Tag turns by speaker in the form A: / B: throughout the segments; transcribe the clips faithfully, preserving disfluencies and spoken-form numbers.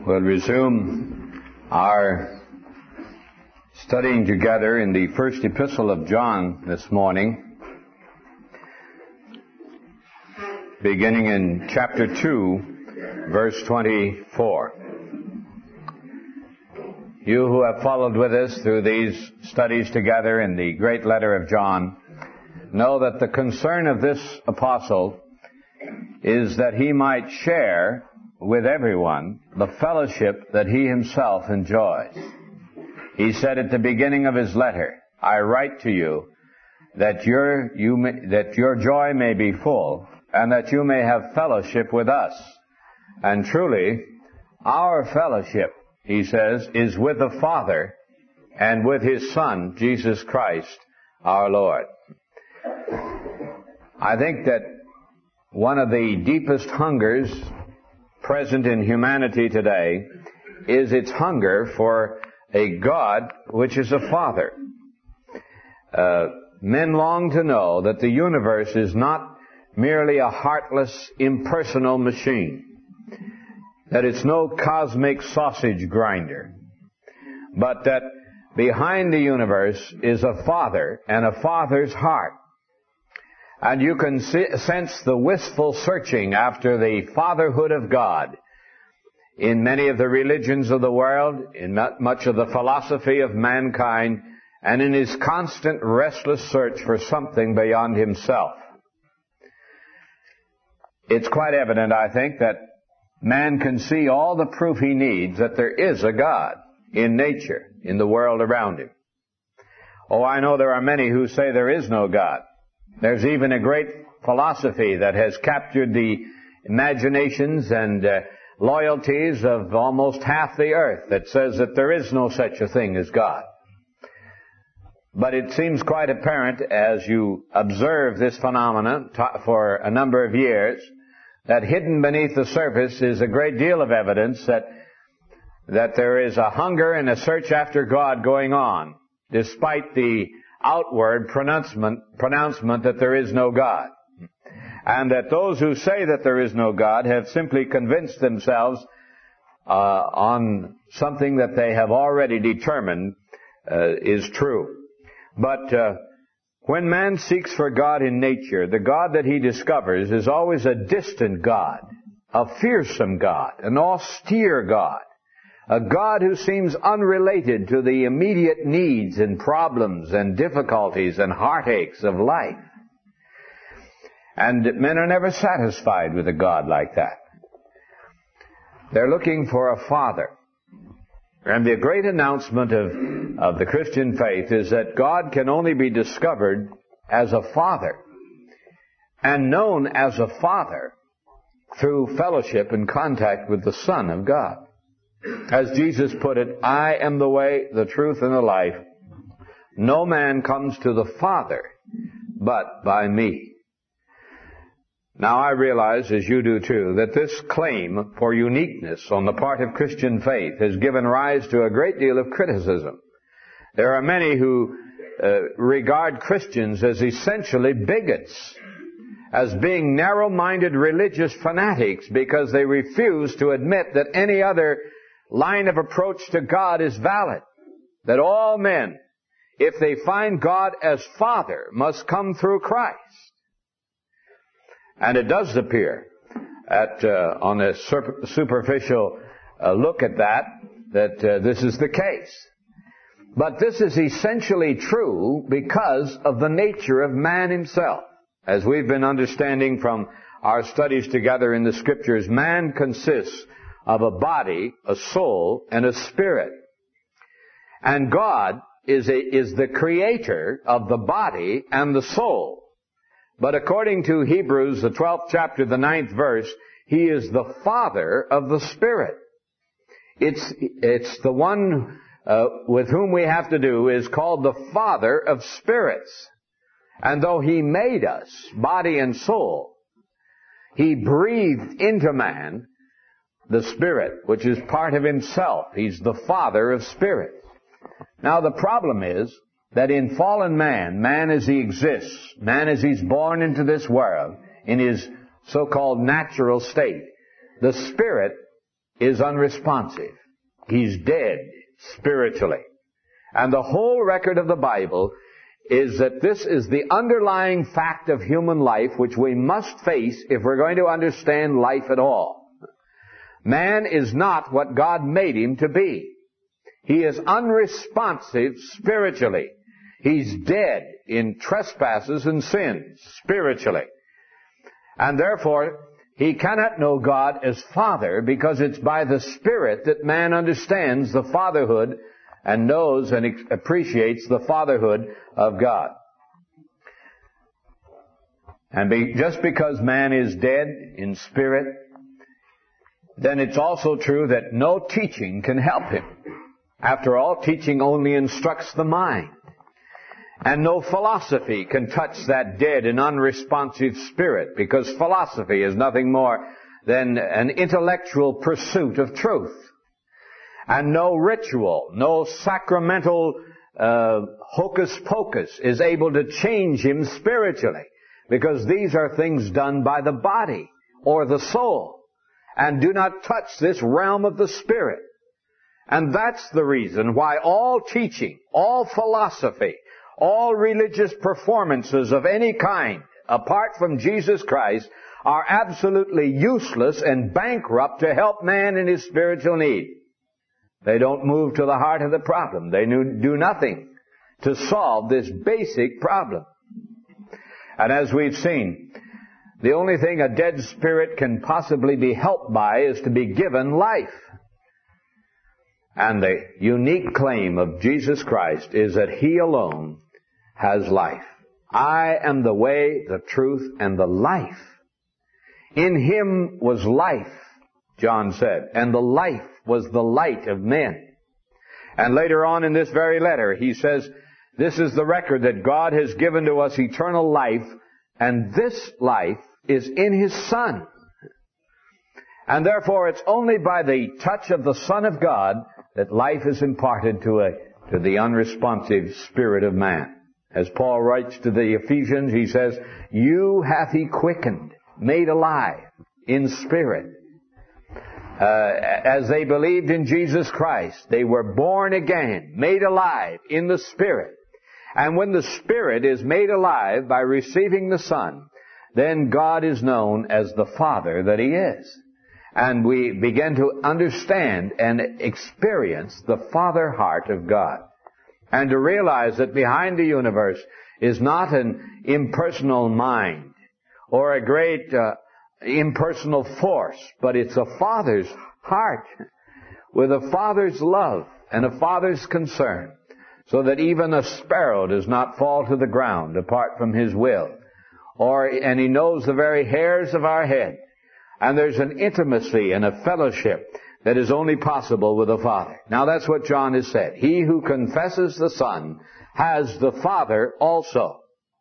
A: We'll resume our studying together in the first epistle of John this morning, beginning in chapter two, verse twenty-four. You who have followed with us through these studies together in the great letter of John know that the concern of this apostle is that he might share with everyone the fellowship that he himself enjoys. He said at the beginning of his letter, I write to you that your, you may, that your joy may be full and that you may have fellowship with us. And truly, our fellowship, he says, is with the Father and with His Son, Jesus Christ, our Lord. I think that one of the deepest hungers present in humanity today is its hunger for a God which is a Father. Uh, men long to know that the universe is not merely a heartless, impersonal machine, that it's no cosmic sausage grinder, but that behind the universe is a Father and a Father's heart. And you can see, sense the wistful searching after the fatherhood of God in many of the religions of the world, in much of the philosophy of mankind, and in his constant restless search for something beyond himself. It's quite evident, I think, that man can see all the proof he needs that there is a God in nature, in the world around him. Oh, I know there are many who say there is no God. There's even a great philosophy that has captured the imaginations and uh, loyalties of almost half the earth that says that there is no such a thing as God. But it seems quite apparent as you observe this phenomenon for a number of years that hidden beneath the surface is a great deal of evidence that that there is a hunger and a search after God going on, despite the outward pronouncement, pronouncement that there is no God. And that those who say that there is no God have simply convinced themselves uh, on something that they have already determined uh, is true. But uh, when man seeks for God in nature, the God that he discovers is always a distant God, a fearsome God, an austere God, a God who seems unrelated to the immediate needs and problems and difficulties and heartaches of life. And men are never satisfied with a God like that. They're looking for a Father. And the great announcement of, of the Christian faith is that God can only be discovered as a Father and known as a Father through fellowship and contact with the Son of God. As Jesus put it, I am the way, the truth, and the life. No man comes to the Father but by me. Now I realize, as you do too, that this claim for uniqueness on the part of Christian faith has given rise to a great deal of criticism. There are many who uh, regard Christians as essentially bigots, as being narrow-minded religious fanatics because they refuse to admit that any other line of approach to God is valid. That all men, if they find God as Father, must come through Christ. And it does appear at uh, on a superficial uh, look at that, that uh, this is the case. But this is essentially true because of the nature of man himself. As we've been understanding from our studies together in the Scriptures, man consists of a body, a soul, and a spirit. And God is, a, is the creator of the body and the soul. But according to Hebrews, the twelfth chapter, the ninth verse, He is the Father of the Spirit. It's, it's the one uh, with whom we have to do is called the Father of spirits. And though He made us, body and soul, He breathed into man the Spirit, which is part of Himself. He's the Father of spirits. Now the problem is that in fallen man, man as he exists, man as he's born into this world, in his so-called natural state, the Spirit is unresponsive. He's dead spiritually. And the whole record of the Bible is that this is the underlying fact of human life which we must face if we're going to understand life at all. Man is not what God made him to be. He is unresponsive spiritually. He's dead in trespasses and sins spiritually. And therefore, he cannot know God as Father, because it's by the Spirit that man understands the fatherhood and knows and ex- appreciates the fatherhood of God. And be, just because man is dead in spirit, then it's also true that no teaching can help him. After all, teaching only instructs the mind. And no philosophy can touch that dead and unresponsive spirit, because philosophy is nothing more than an intellectual pursuit of truth. And no ritual, no sacramental uh, hocus pocus is able to change him spiritually, because these are things done by the body or the soul and do not touch this realm of the spirit. And that's the reason why all teaching, all philosophy, all religious performances of any kind, apart from Jesus Christ, are absolutely useless and bankrupt to help man in his spiritual need. They don't move to the heart of the problem. They do nothing to solve this basic problem. And as we've seen, the only thing a dead spirit can possibly be helped by is to be given life. And the unique claim of Jesus Christ is that He alone has life. I am the way, the truth, and the life. In Him was life, John said, and the life was the light of men. And later on in this very letter, he says, this is the record that God has given to us eternal life, and this life is in His Son. And therefore, it's only by the touch of the Son of God that life is imparted to a, to the unresponsive spirit of man. As Paul writes to the Ephesians, he says, you hath He quickened, made alive in spirit. Uh, as they believed in Jesus Christ, they were born again, made alive in the Spirit. And when the Spirit is made alive by receiving the Son, then God is known as the Father that He is. And we begin to understand and experience the Father heart of God. And to realize that behind the universe is not an impersonal mind or a great uh, impersonal force, but it's a Father's heart with a Father's love and a Father's concern, so that even a sparrow does not fall to the ground apart from His will. Or, and He knows the very hairs of our head. And there's an intimacy and a fellowship that is only possible with the Father. Now that's what John has said. He who confesses the Son has the Father also.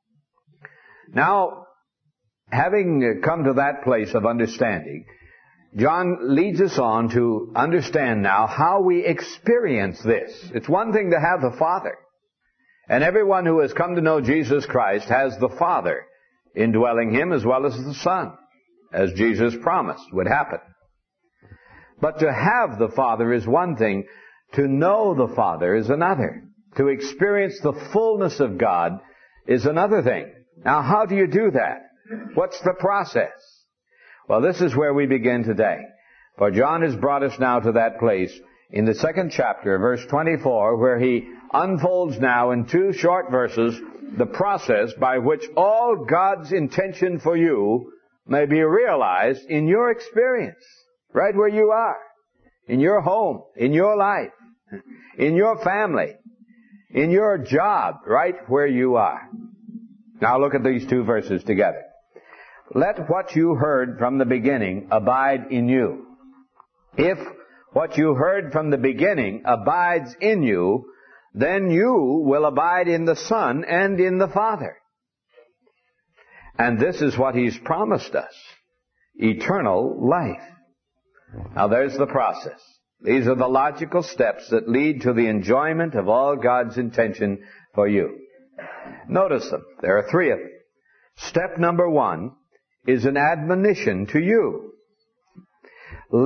A: Now, having come to that place of understanding, John leads us on to understand now how we experience this. It's one thing to have the Father. And everyone who has come to know Jesus Christ has the Father indwelling him as well as the Son, as Jesus promised would happen. But to have the Father is one thing. To know the Father is another. To experience the fullness of God is another thing. Now, how do you do that? What's the process? Well, this is where we begin today. For John has brought us now to that place in the second chapter, verse twenty-four, where he unfolds now in two short verses the process by which all God's intention for you may be realized in your experience, right where you are, in your home, in your life, in your family, in your job, right where you are. Now look at these two verses together. Let what you heard from the beginning abide in you. If what you heard from the beginning abides in you, then you will abide in the Son and in the Father. And this is what He's promised us, eternal life. Now there's the process. These are the logical steps that lead to the enjoyment of all God's intention for you. Notice them. There are three of them. Step number one is an admonition to you. Let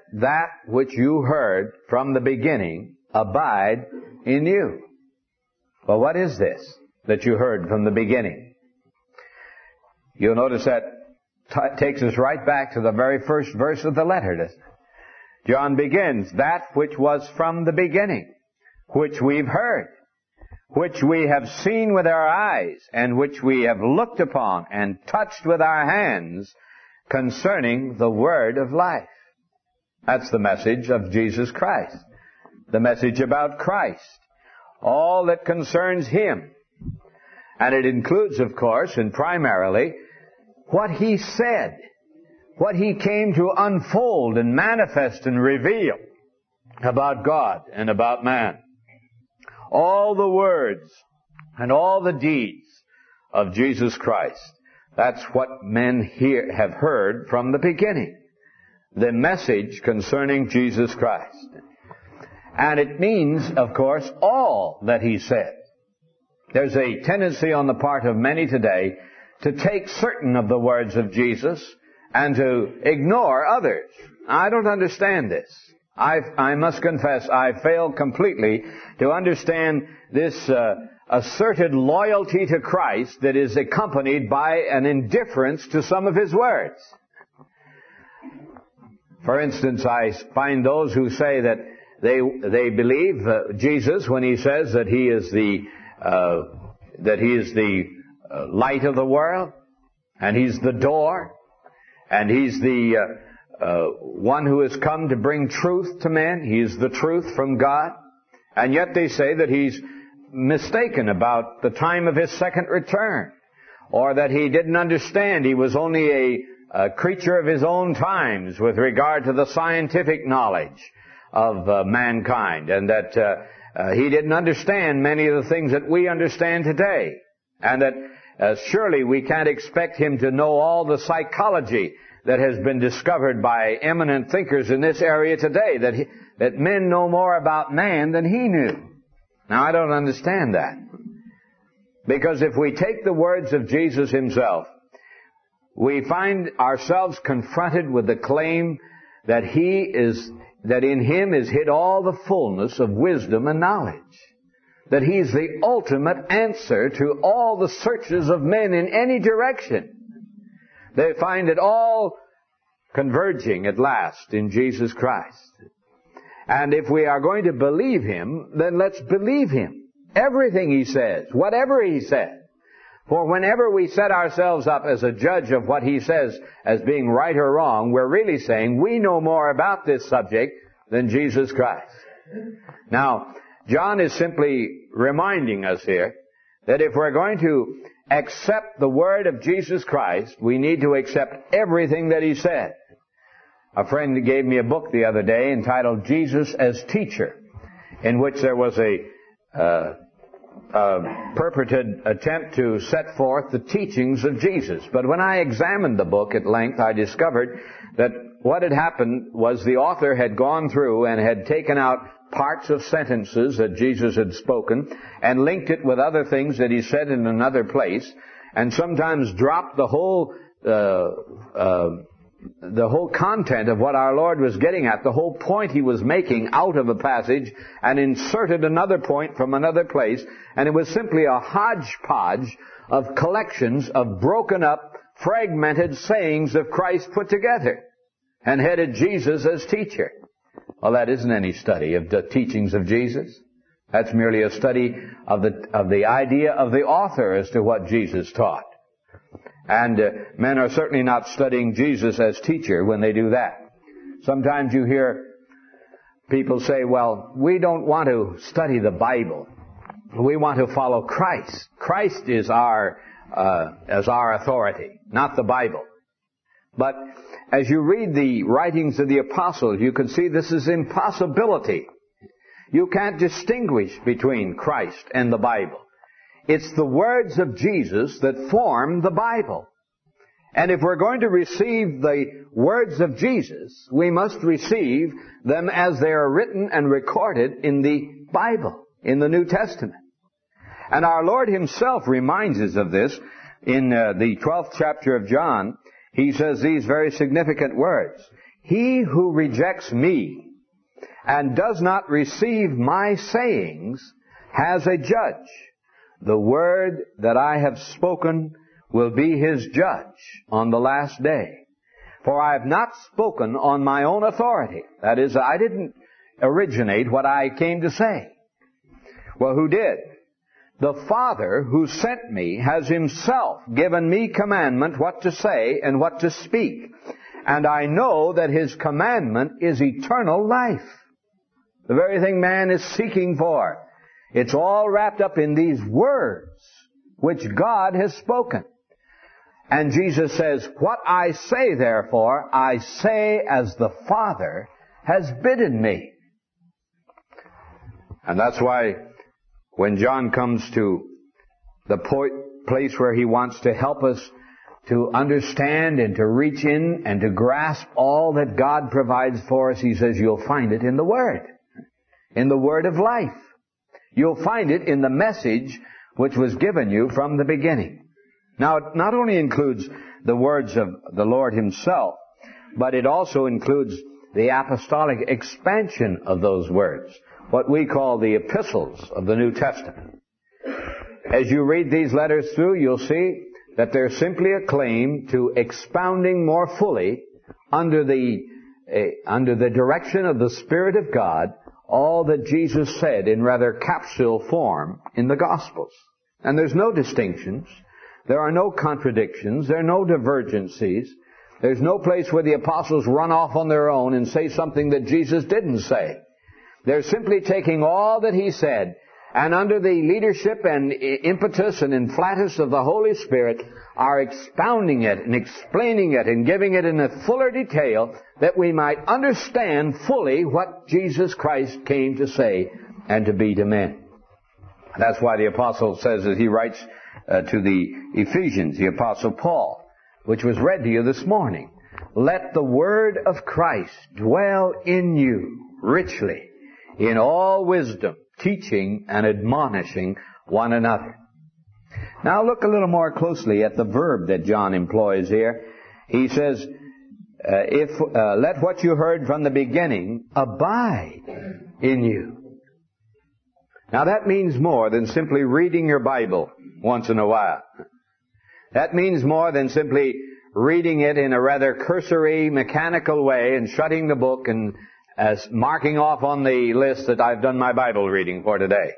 A: that which you heard from the beginning abide in you. Well, what is this that you heard from the beginning? You'll notice that t- takes us right back to the very first verse of the letter, doesn't it? John begins, that which was from the beginning, which we've heard, which we have seen with our eyes, and which we have looked upon and touched with our hands, concerning the word of life. That's the message of Jesus Christ. The message about Christ. All that concerns Him. And it includes, of course, and primarily, what He said. What He came to unfold and manifest and reveal about God and about man. All the words and all the deeds of Jesus Christ. That's what men here have heard from the beginning. The message concerning Jesus Christ. And it means, of course, all that He said. There's a tendency on the part of many today to take certain of the words of Jesus and to ignore others. I don't understand this. I, I must confess I fail completely to understand this uh, asserted loyalty to Christ that is accompanied by an indifference to some of His words. For instance, I find those who say that they they believe uh, Jesus when He says that He is the uh, that He is the uh, light of the world, and He's the door, and He's the uh, uh, one who has come to bring truth to men. He is the truth from God, and yet they say that He's mistaken about the time of His second return, or that He didn't understand. He was only a, a creature of His own times with regard to the scientific knowledge of uh, mankind, and that uh, uh, He didn't understand many of the things that we understand today, and that uh, surely we can't expect Him to know all the psychology that has been discovered by eminent thinkers in this area today, that he, that men know more about man than He knew. Now, I don't understand that. Because if we take the words of Jesus Himself, we find ourselves confronted with the claim that He is, that in Him is hid all the fullness of wisdom and knowledge. That He's the ultimate answer to all the searches of men in any direction. They find it all converging at last in Jesus Christ. And if we are going to believe Him, then let's believe Him. Everything He says, whatever He said. For whenever we set ourselves up as a judge of what He says as being right or wrong, we're really saying we know more about this subject than Jesus Christ. Now, John is simply reminding us here that if we're going to accept the word of Jesus Christ, we need to accept everything that He said. A friend gave me a book the other day entitled Jesus as Teacher, in which there was a, uh, a purported attempt to set forth the teachings of Jesus. But when I examined the book at length, I discovered that what had happened was the author had gone through and had taken out parts of sentences that Jesus had spoken and linked it with other things that He said in another place, and sometimes dropped the whole uh, uh, the whole content of what our Lord was getting at, the whole point He was making out of a passage, and inserted another point from another place, and it was simply a hodgepodge of collections of broken up, fragmented sayings of Christ put together, and headed Jesus as teacher. Well, that isn't any study of the teachings of Jesus. That's merely a study of the of the idea of the author as to what Jesus taught. And uh, men are certainly not studying Jesus as teacher when they do that. Sometimes you hear people say, well, we don't want to study the Bible. We want to follow Christ. Christ is our, uh, as our authority, not the Bible. But as you read the writings of the apostles, you can see this is impossibility. You can't distinguish between Christ and the Bible. It's the words of Jesus that form the Bible. And if we're going to receive the words of Jesus, we must receive them as they are written and recorded in the Bible, in the New Testament. And our Lord Himself reminds us of this in uh, the twelfth chapter of John. He says these very significant words. He who rejects me and does not receive my sayings has a judge. The word that I have spoken will be his judge on the last day. For I have not spoken on my own authority. That is, I didn't originate what I came to say. Well, who did? The Father who sent me has himself given me commandment what to say and what to speak. And I know that his commandment is eternal life. The very thing man is seeking for. It's all wrapped up in these words which God has spoken. And Jesus says, what I say therefore, I say as the Father has bidden me. And that's why when John comes to the po- place where he wants to help us to understand and to reach in and to grasp all that God provides for us, he says, you'll find it in the Word. In the Word of life. You'll find it in the message which was given you from the beginning. Now, it not only includes the words of the Lord himself, but it also includes the apostolic expansion of those words, what we call the epistles of the New Testament. As you read these letters through, you'll see that they're simply a claim to expounding more fully under the uh, under the direction of the Spirit of God all that Jesus said in rather capsule form in the Gospels. And there's no distinctions. There are no contradictions. There are no divergencies. There's no place where the apostles run off on their own and say something that Jesus didn't say. They're simply taking all that he said, and under the leadership and impetus and inflatus of the Holy Spirit are expounding it and explaining it and giving it in a fuller detail that we might understand fully what Jesus Christ came to say and to be to men. That's why the apostle says, as he writes uh, to the Ephesians, the apostle Paul, which was read to you this morning, let the word of Christ dwell in you richly in all wisdom, teaching and admonishing one another. Now look a little more closely at the verb that John employs here. He says, uh, if uh, let what you heard from the beginning abide in you. Now that means more than simply reading your Bible once in a while. That means more than simply reading it in a rather cursory, mechanical way and shutting the book and as marking off on the list that I've done my Bible reading for today.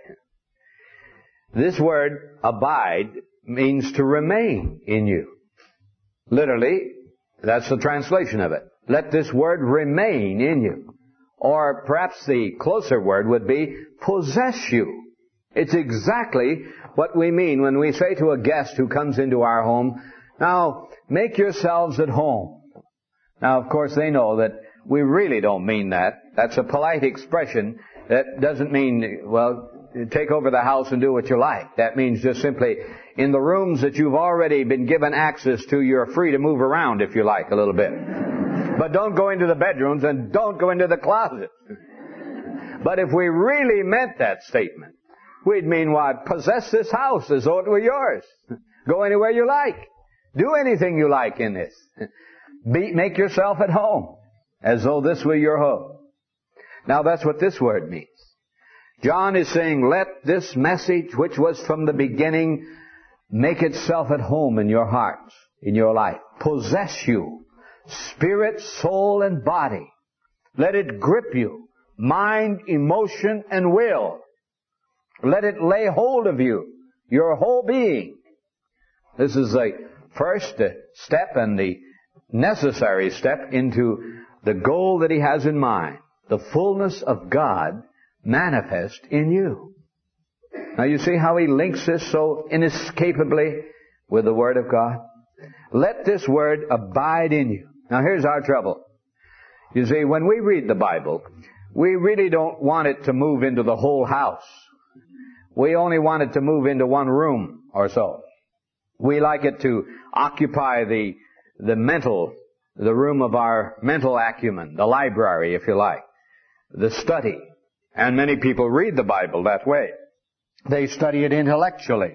A: This word, abide, means to remain in you. Literally, that's the translation of it. Let this word remain in you. Or perhaps the closer word would be possess you. It's exactly what we mean when we say to a guest who comes into our home, now, make yourselves at home. Now, of course, they know that we really don't mean that. That's a polite expression that doesn't mean, well, take over the house and do what you like. That means just simply, in the rooms that you've already been given access to, you're free to move around if you like a little bit. But don't go into the bedrooms and don't go into the closet. But if we really meant that statement, we'd mean, why, possess this house as though it were yours. Go anywhere you like. Do anything you like in this. Be, make yourself at home as though this were your home. Now that's what this word means. John is saying, let this message, which was from the beginning, make itself at home in your hearts, in your life. Possess you, spirit, soul, and body. Let it grip you, mind, emotion, and will. Let it lay hold of you, your whole being. This is the first step and the necessary step into the goal that he has in mind. The fullness of God manifest in you. Now you see how he links this so inescapably with the Word of God? Let this Word abide in you. Now here's our trouble. You see, when we read the Bible, we really don't want it to move into the whole house. We only want it to move into one room or so. We like it to occupy the, the mental, the room of our mental acumen, the library, if you like, the study. And many people read the Bible that way. They study it intellectually,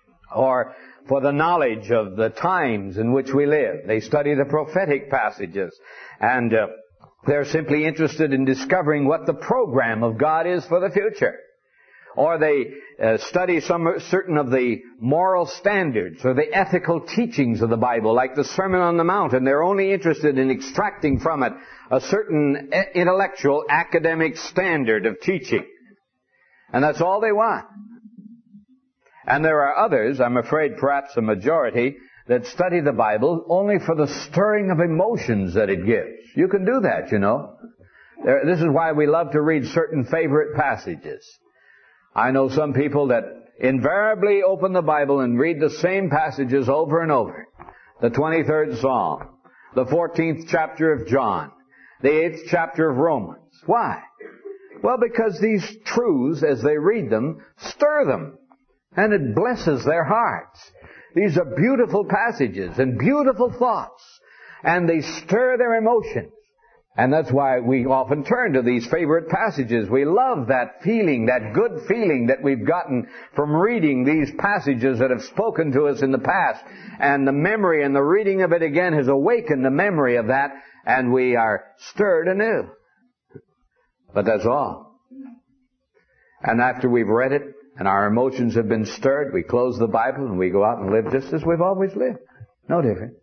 A: or for the knowledge of the times in which we live. They study the prophetic passages and uh, They're simply interested in discovering what the program of God is for the future. Or they uh, study some certain of the moral standards or the ethical teachings of the Bible, like the Sermon on the Mount, and they're only interested in extracting from it a certain intellectual academic standard of teaching. And that's all they want. And there are others, I'm afraid perhaps a majority, that study the Bible only for the stirring of emotions that it gives. You can do that, you know. There, this is why we love to read certain favorite passages. I know some people that invariably open the Bible and read the same passages over and over. The twenty-third Psalm, the fourteenth chapter of John, the eighth chapter of Romans. Why? Well, because these truths, as they read them, stir them, and it blesses their hearts. These are beautiful passages and beautiful thoughts, and they stir their emotions. And that's why we often turn to these favorite passages. We love that feeling, that good feeling that we've gotten from reading these passages that have spoken to us in the past. And the memory and the reading of it again has awakened the memory of that, and we are stirred anew. But that's all. And after we've read it and our emotions have been stirred, we close the Bible and we go out and live just as we've always lived. No different.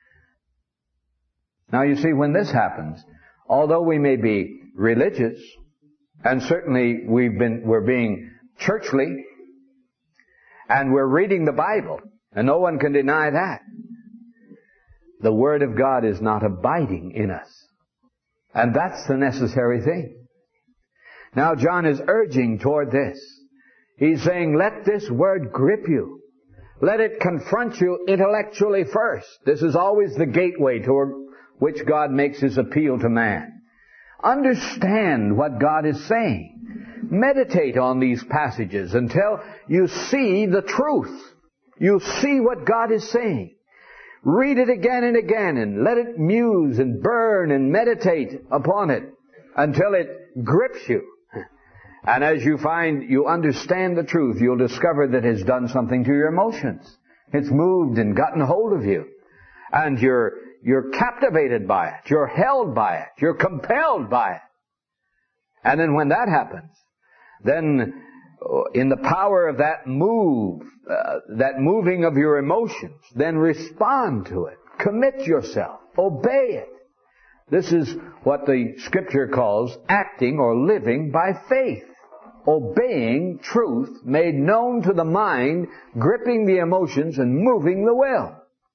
A: Now you see, when this happens, although we may be religious, and certainly we've been, we're being churchly, and we're reading the Bible, and no one can deny that, the Word of God is not abiding in us. And that's the necessary thing. Now John is urging toward this. He's saying, let this Word grip you. Let it confront you intellectually first. This is always the gateway toward which God makes His appeal to man. Understand what God is saying. Meditate on these passages until you see the truth. You see what God is saying. Read it again and again and let it muse and burn and meditate upon it until it grips you. And as you find you understand the truth, you'll discover that it's done something to your emotions. It's moved and gotten hold of you. And you're You're captivated by it. You're held by it. You're compelled by it. And then when that happens, then in the power of that move, uh, that moving of your emotions, then respond to it. Commit yourself. Obey it. This is what the Scripture calls acting or living by faith. Obeying truth made known to the mind, gripping the emotions and moving the will.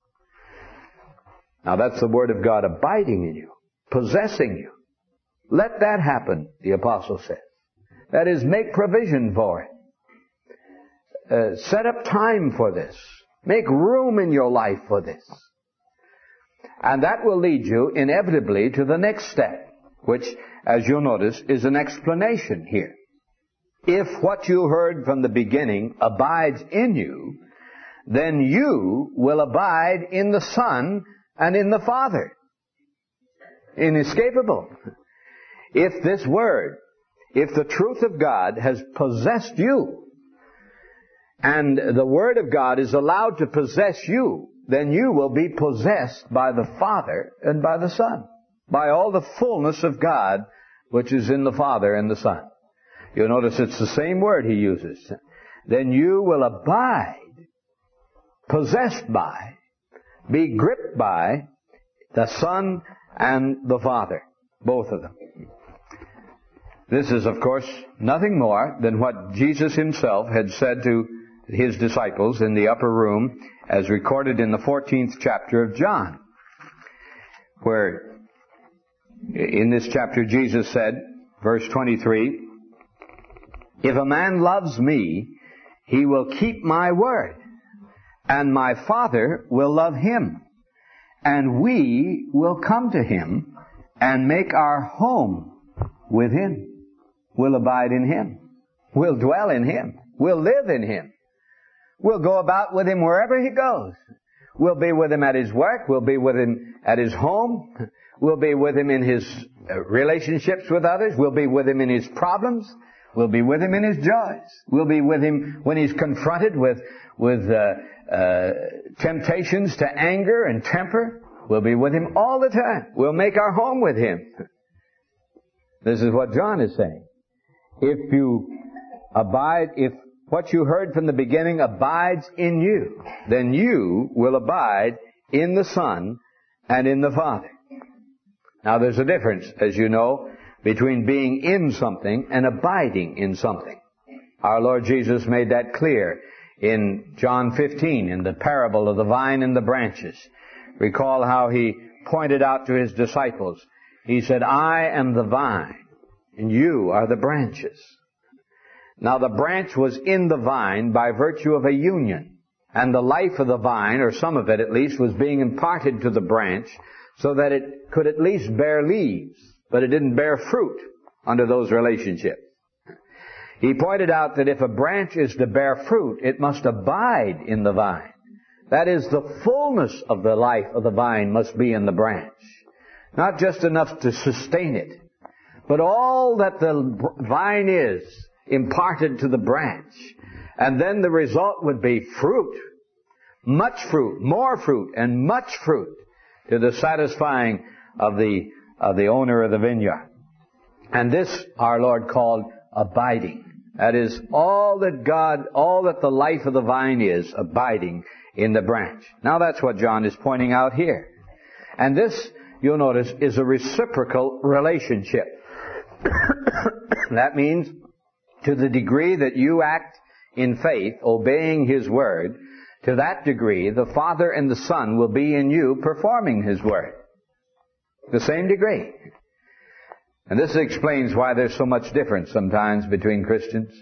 A: Now that's the Word of God abiding in you, possessing you. Let that happen, the Apostle says. That is, make provision for it. Uh, set up time for this. Make room in your life for this. And that will lead you inevitably to the next step, which, as you'll notice, is an explanation here. If what you heard from the beginning abides in you, then you will abide in the Son and in the Father. Inescapable. If this Word, if the truth of God has possessed you, and the Word of God is allowed to possess you, then you will be possessed by the Father and by the Son. By all the fullness of God, which is in the Father and the Son. You'll notice it's the same word he uses. Then you will abide, possessed by, be gripped by the Son and the Father. Both of them. This is, of course, nothing more than what Jesus himself had said to his disciples in the upper room, as recorded in the fourteenth chapter of John, where in this chapter Jesus said, verse twenty-three, if a man loves me, he will keep my word, and my Father will love him, and we will come to him and make our home with him. We'll abide in him. We'll dwell in him. We'll live in him. We'll go about with him wherever he goes. We'll be with him at his work. We'll be with him at his home. We'll be with him in his relationships with others. We'll be with him in his problems. We'll be with him in his joys. We'll be with him when he's confronted with, with uh, uh, temptations to anger and temper. We'll be with him all the time. We'll make our home with him. This is what John is saying. If you abide, if what you heard from the beginning abides in you, then you will abide in the Son and in the Father. Now there's a difference, as you know, between being in something and abiding in something. Our Lord Jesus made that clear in John fifteen, in the parable of the vine and the branches. Recall how he pointed out to his disciples. He said, I am the vine, and you are the branches. Now the branch was in the vine by virtue of a union, and the life of the vine, or some of it at least, was being imparted to the branch so that it could at least bear leaves, but it didn't bear fruit under those relationships. He pointed out that if a branch is to bear fruit, it must abide in the vine. That is, the fullness of the life of the vine must be in the branch. Not just enough to sustain it, but all that the vine is imparted to the branch. And then the result would be fruit. Much fruit, more fruit, and much fruit to the satisfying of the, of the owner of the vineyard. And this our Lord called abiding. That is, all that God, all that the life of the vine is, abiding in the branch. Now that's what John is pointing out here. And this, you'll notice, is a reciprocal relationship. That means, to the degree that you act in faith, obeying His Word, to that degree, the Father and the Son will be in you performing His Word. The same degree. And this explains why there's so much difference sometimes between Christians.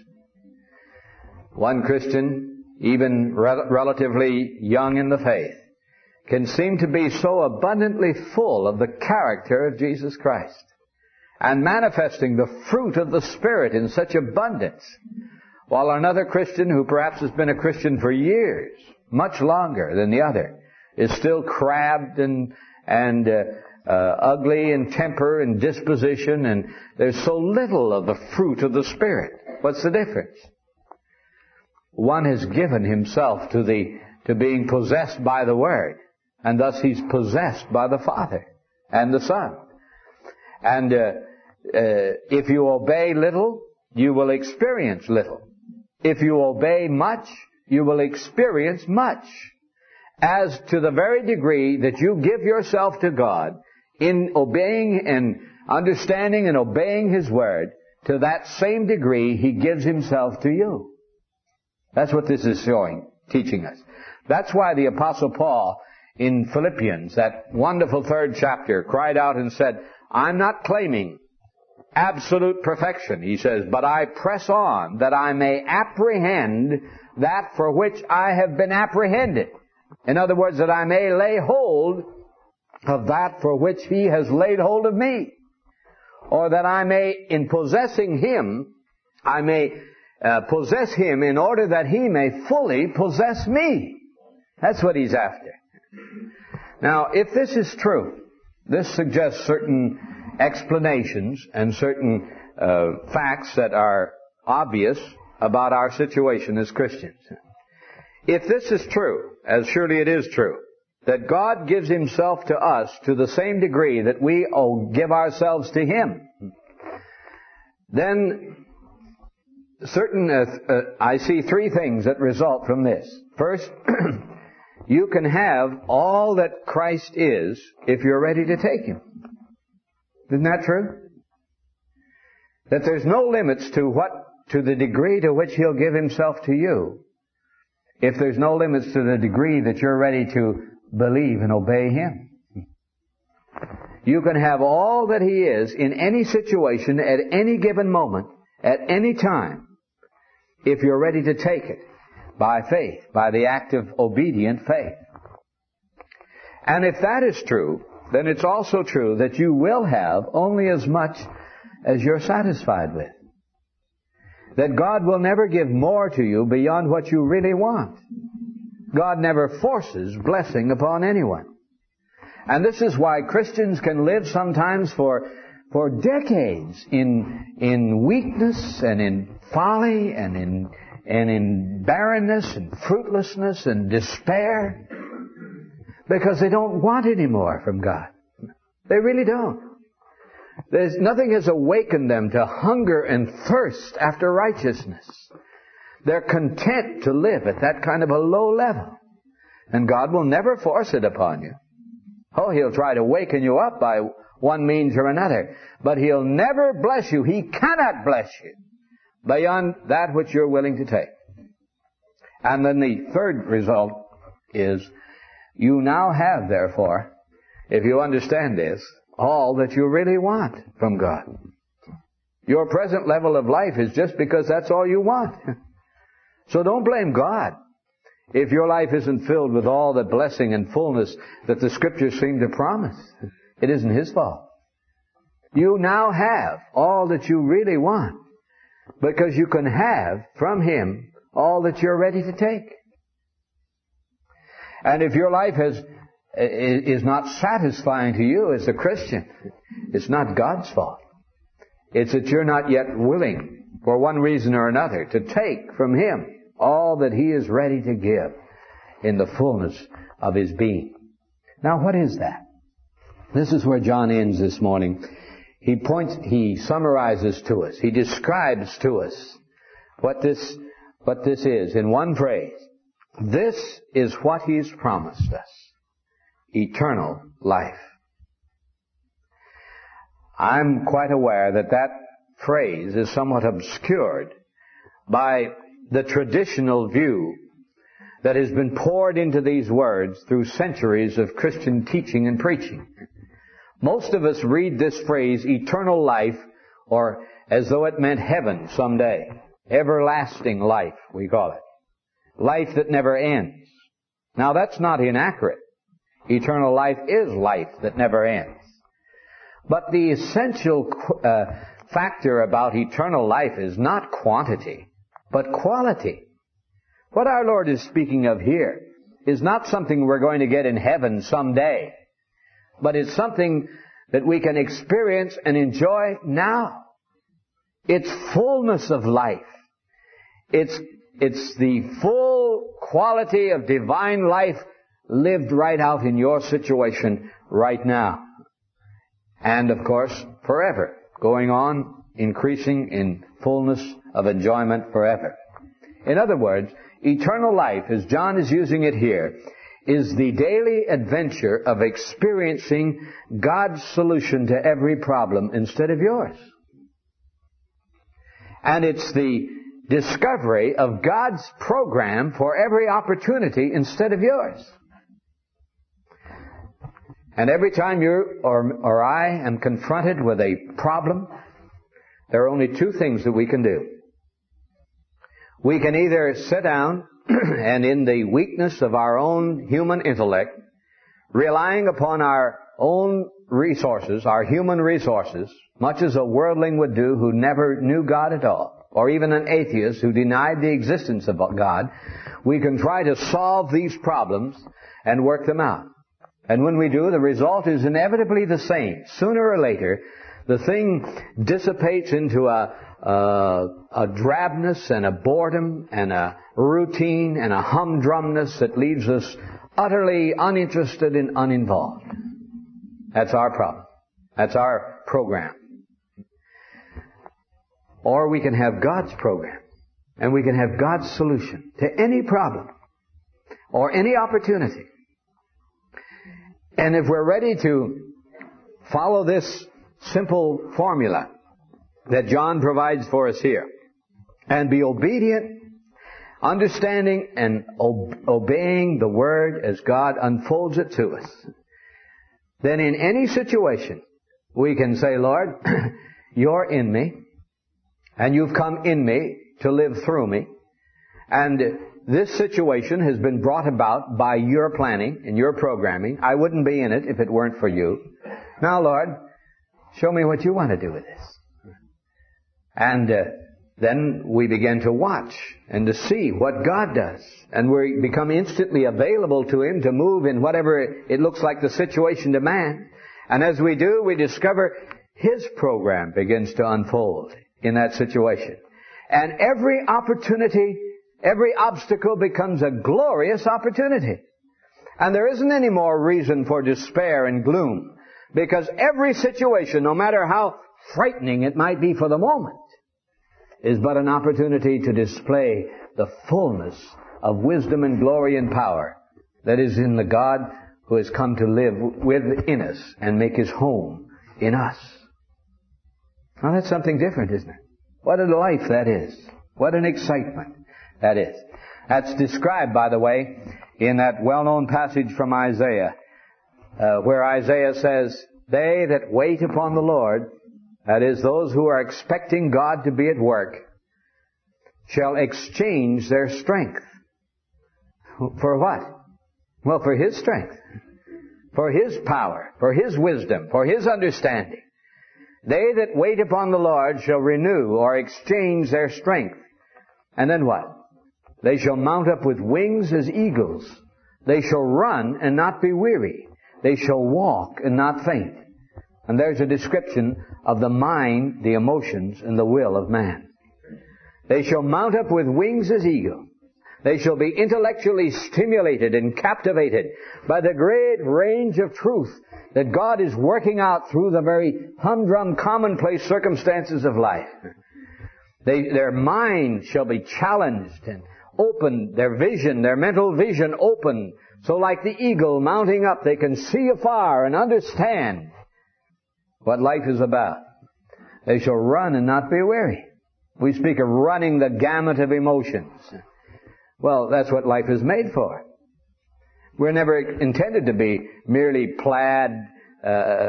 A: One Christian, even rel- relatively young in the faith, can seem to be so abundantly full of the character of Jesus Christ and manifesting the fruit of the Spirit in such abundance, while another Christian who perhaps has been a Christian for years, much longer than the other, is still crabbed and and uh, uh, ugly in temper and disposition, and there's so little of the fruit of the Spirit. What's the difference? One has given himself to the to being possessed by the Word, and thus he's possessed by the Father and the Son. And uh, uh, if you obey little, you will experience little. If you obey much, you will experience much. As to the very degree that you give yourself to God in obeying and understanding and obeying His Word, to that same degree He gives Himself to you. That's what this is showing, teaching us. That's why the Apostle Paul in Philippians, that wonderful third chapter, cried out and said, I'm not claiming absolute perfection, he says, but I press on that I may apprehend that for which I have been apprehended. In other words, that I may lay hold of that for which He has laid hold of me. Or that I may, in possessing Him, I may uh, possess Him in order that He may fully possess me. That's what he's after. Now, if this is true, this suggests certain explanations and certain uh, facts that are obvious about our situation as Christians. If this is true, as surely it is true, that God gives Himself to us to the same degree that we oh, give ourselves to Him, then certain, uh, uh, I see three things that result from this. First, you can have all that Christ is if you're ready to take Him. Isn't that true? That there's no limits to what, to the degree to which He'll give Himself to you, if there's no limits to the degree that you're ready to believe and obey Him. You can have all that He is in any situation, at any given moment, at any time, if you're ready to take it by faith, by the act of obedient faith. And if that is true, then it's also true that you will have only as much as you're satisfied with. That God will never give more to you beyond what you really want. God never forces blessing upon anyone. And this is why Christians can live sometimes for for decades in in weakness and in folly and in and in barrenness and fruitlessness and despair, because they don't want any more from God. They really don't. There's, nothing has awakened them to hunger and thirst after righteousness. They're content to live at that kind of a low level. And God will never force it upon you. Oh, He'll try to waken you up by one means or another. But He'll never bless you. He cannot bless you beyond that which you're willing to take. And then the third result is, you now have, therefore, if you understand this, all that you really want from God. Your present level of life is just because that's all you want. So don't blame God if your life isn't filled with all the blessing and fullness that the Scriptures seem to promise. It isn't His fault. You now have all that you really want because you can have from Him all that you're ready to take. And if your life has, is not satisfying to you as a Christian, it's not God's fault. It's that you're not yet willing, for one reason or another, to take from Him all that He is ready to give in the fullness of His being. Now, what is that? This is where John ends this morning. He points, he summarizes to us, he describes to us what this, what this is in one phrase. This is what He's promised us. Eternal life. I'm quite aware that that phrase is somewhat obscured by the traditional view that has been poured into these words through centuries of Christian teaching and preaching. Most of us read this phrase, eternal life, or as though it meant heaven someday. Everlasting life, we call it. Life that never ends. Now that's not inaccurate. Eternal life is life that never ends. But the essential uh, factor about eternal life is not quantity, but quality. What our Lord is speaking of here is not something we're going to get in heaven someday, but it's something that we can experience and enjoy now. It's fullness of life. It's, it's the full quality of divine life lived right out in your situation right now. And of course, forever. Going on, increasing in fullness of enjoyment forever. In other words, eternal life, as John is using it here, is the daily adventure of experiencing God's solution to every problem instead of yours. And it's the discovery of God's program for every opportunity instead of yours. And every time you or, or I am confronted with a problem, there are only two things that we can do. We can either sit down and in the weakness of our own human intellect, relying upon our own resources, our human resources, much as a worldling would do who never knew God at all, or even an atheist who denied the existence of God, we can try to solve these problems and work them out. And when we do, the result is inevitably the same. Sooner or later, the thing dissipates into a, a, a drabness and a boredom and a routine and a humdrumness that leaves us utterly uninterested and uninvolved. That's our problem. That's our program. Or we can have God's program. And we can have God's solution to any problem or any opportunity. And if we're ready to follow this simple formula that John provides for us here, and be obedient, understanding and ob- obeying the Word as God unfolds it to us, then in any situation we can say, Lord, You're in me, and You've come in me to live through me, and this situation has been brought about by Your planning and Your programming. I wouldn't be in it if it weren't for You. Now, Lord, show me what You want to do with this. And uh, then we begin to watch and to see what God does. And we become instantly available to Him to move in whatever it looks like the situation demands. And as we do, we discover His program begins to unfold in that situation. And every opportunity, every obstacle becomes a glorious opportunity. And there isn't any more reason for despair and gloom, Because every situation, no matter how frightening it might be for the moment, is but an opportunity to display the fullness of wisdom and glory and power that is in the God who has come to live within us and make His home in us. Now that's something different, isn't it? What a life that is. What an excitement that is. That's described, by the way, in that well-known passage from Isaiah, uh, where Isaiah says, "They that wait upon the Lord," that is, those who are expecting God to be at work, "shall exchange their strength." For what? Well, for His strength, for His power, for His wisdom, for His understanding. They that wait upon the Lord shall renew or exchange their strength. And then what? They shall mount up with wings as eagles. They shall run and not be weary. They shall walk and not faint. And there's a description of the mind, the emotions, and the will of man. They shall mount up with wings as eagles. They shall be intellectually stimulated and captivated by the great range of truth that God is working out through the very humdrum, commonplace circumstances of life. They, their mind shall be challenged and opened, their vision, their mental vision opened, so like the eagle mounting up, they can see afar and understand what life is about. They shall run and not be weary. We speak of running the gamut of emotions. Well, that's what life is made for. We're never intended to be merely plaid, uh,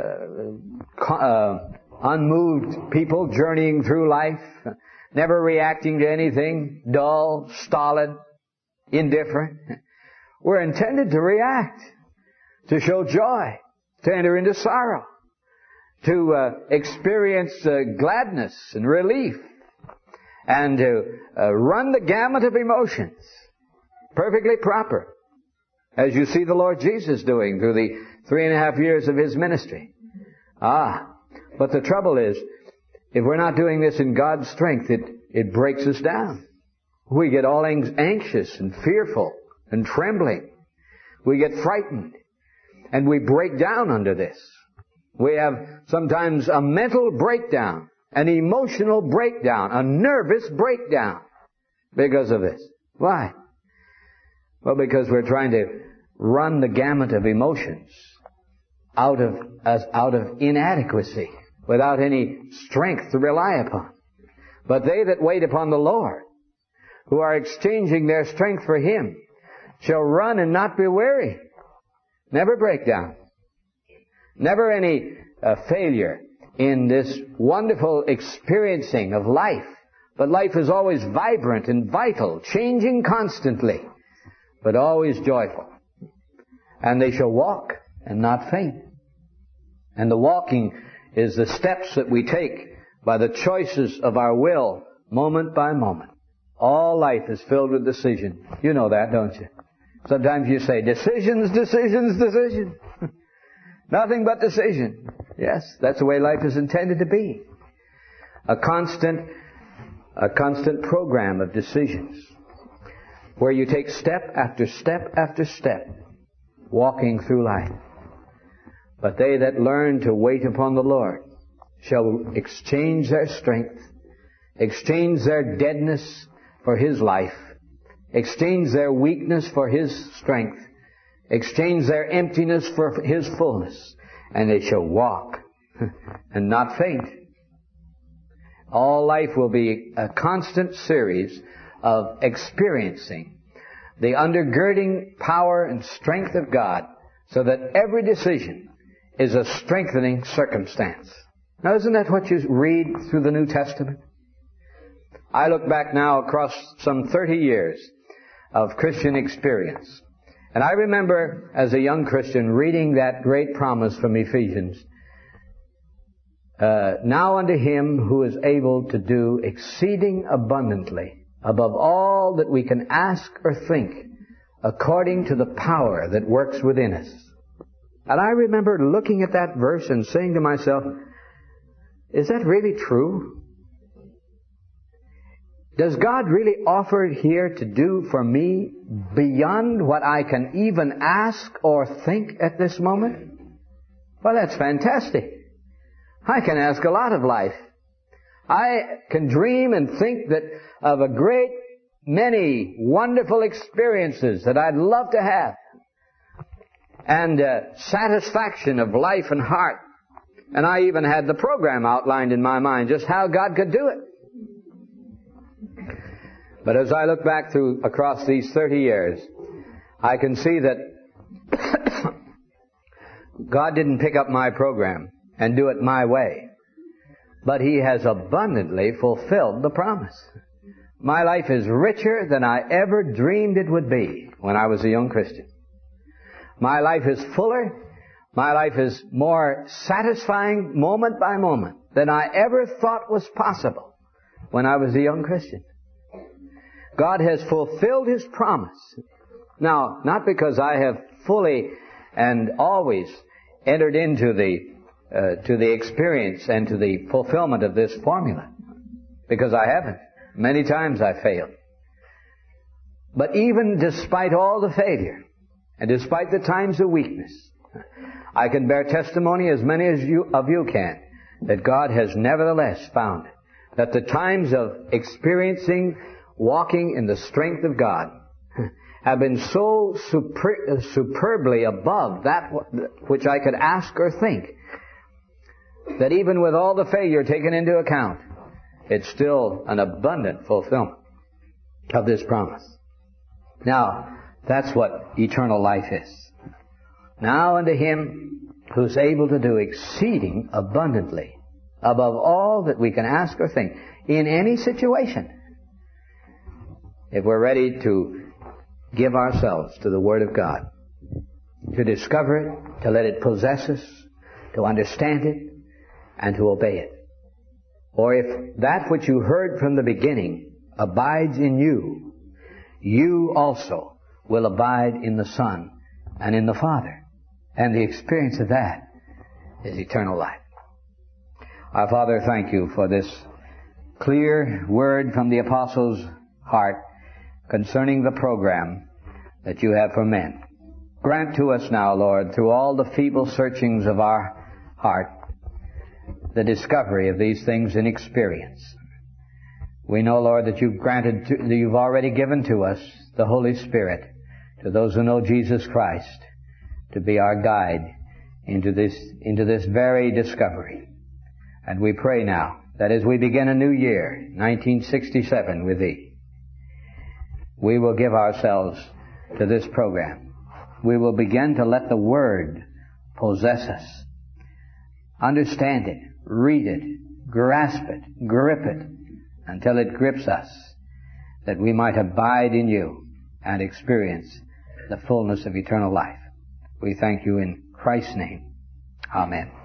A: uh, unmoved people journeying through life, never reacting to anything, dull, stolid, indifferent. We're intended to react, to show joy, to enter into sorrow, to uh, experience uh, gladness and relief, and to uh, run the gamut of emotions. Perfectly proper, as you see the Lord Jesus doing through the three and a half years of His ministry. Ah, but the trouble is, if we're not doing this in God's strength, it, it breaks us down. We get all anxious and fearful and trembling. We get frightened, and we break down under this. We have sometimes a mental breakdown, an emotional breakdown, a nervous breakdown because of this. Why? Well, because we're trying to run the gamut of emotions out of as out of inadequacy, without any strength to rely upon. But they that wait upon the Lord, who are exchanging their strength for Him, shall run and not be weary. Never break down. Never any uh, failure in this wonderful experiencing of life. But life is always vibrant and vital, changing constantly, but always joyful. And they shall walk and not faint. And the walking is the steps that we take by the choices of our will, moment by moment. All life is filled with decision. You know that, don't you? Sometimes you say, decisions, decisions, decisions. Nothing but decision. Yes, that's the way life is intended to be. A constant, a constant program of decisions, where you take step after step after step, walking through life. But they that learn to wait upon the Lord shall exchange their strength, exchange their deadness for His life, exchange their weakness for His strength, exchange their emptiness for His fullness, and they shall walk and not faint. All life will be a constant series of experiencing the undergirding power and strength of God, so that every decision is a strengthening circumstance. Now, isn't that what you read through the New Testament? I look back now across some thirty years of Christian experience, and I remember as a young Christian reading that great promise from Ephesians, uh, now unto Him who is able to do exceeding abundantly above all that we can ask or think, according to the power that works within us. And I remember looking at that verse and saying to myself, is that really true? Does God really offer here to do for me beyond what I can even ask or think at this moment?
B: Well, that's fantastic. I can ask a lot of life. I can dream and think that of a great many wonderful experiences that I'd love to have. And uh, satisfaction of life and heart. And I even had the program outlined in my mind, just how God could do it. But as I look back through across these thirty years, I can see that God didn't pick up my program and do it my way. But He has abundantly fulfilled the promise. My life is richer than I ever dreamed it would be when I was a young Christian. My life is fuller. My life is more satisfying moment by moment than I ever thought was possible when I was a young Christian. God has fulfilled His promise. Now, not because I have fully and always entered into the uh, to the experience and to the fulfillment of this formula, because I haven't. Many times I failed. But even despite all the failure, and despite the times of weakness, I can bear testimony, as many as you, of you can, that God has nevertheless found that the times of experiencing, walking in the strength of God, have been so super, superbly above that which I could ask or think, that even with all the failure taken into account, it's still an abundant fulfillment of this promise. Now, that's what eternal life is. Now unto Him who's able to do exceeding abundantly, above all that we can ask or think, in any situation, if we're ready to give ourselves to the Word of God, to discover it, to let it possess us, to understand it, and to obey it. Or if that which you heard from the beginning abides in you, you also will abide in the Son and in the Father. And the experience of that is eternal life. Our Father, thank You for this clear word from the Apostle's heart concerning the program that You have for men. Grant to us now, Lord, through all the feeble searchings of our heart, the discovery of these things in experience. We know, Lord, that You've granted, to, that You've already given to us the Holy Spirit, to those who know Jesus Christ, to be our guide into this, into this very discovery. And we pray now that as we begin a new year, nineteen sixty-seven, with Thee, we will give ourselves to this program. We will begin to let the Word possess us. Understand it, read it, grasp it, grip it, until it grips us, that we might abide in You and experience the fullness of eternal life. We thank You in Christ's name. Amen.